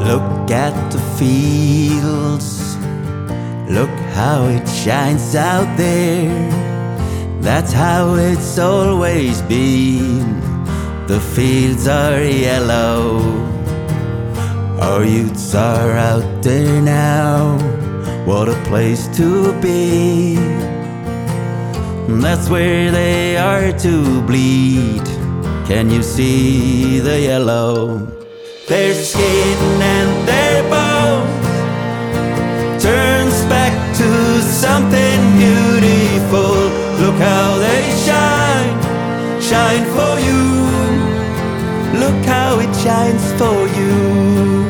Look at the fields, look how it shines out there. That's how it's always been. The fields are yellow, our youths are out there now. What a place to be. That's where they are to bleed. Can you see the yellow? Their skin and their bones turns back to something beautiful. Look how they shine, shine for you. Look how it shines for you.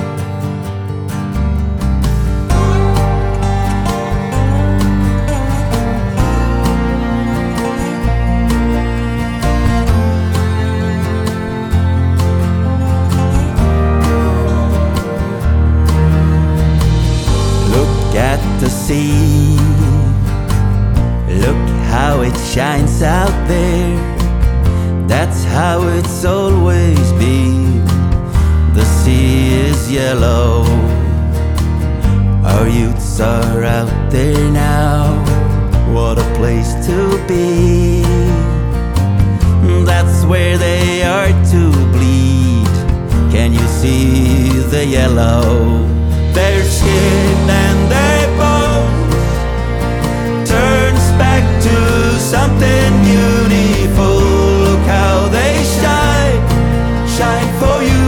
The sea, look how it shines out there. That's how it's always been. The sea is yellow, our youths are out there now. What a place to be. That's where they are to bleed. Can you see the yellow? Their skin and their bones turns back to something beautiful. Look how they shine, shine for you.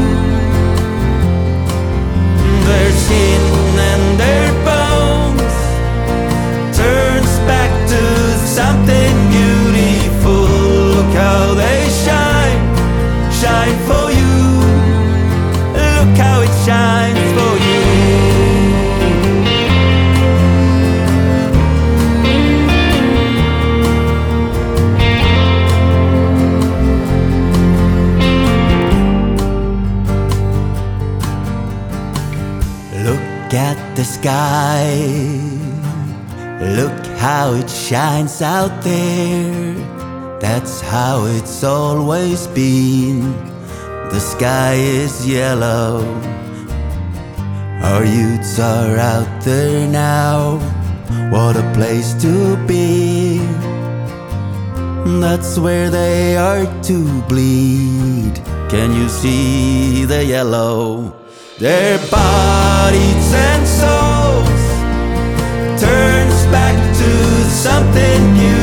Their skin and their bones turns back to something beautiful. Look how they shine, shine for you. Look how it shines for you. Look at the sky, look how it shines out there. That's how it's always been. The sky is yellow, our youths are out there now. What a place to be. That's where they are to bleed. Can you see the yellow? Their bodies and souls turns back to something new.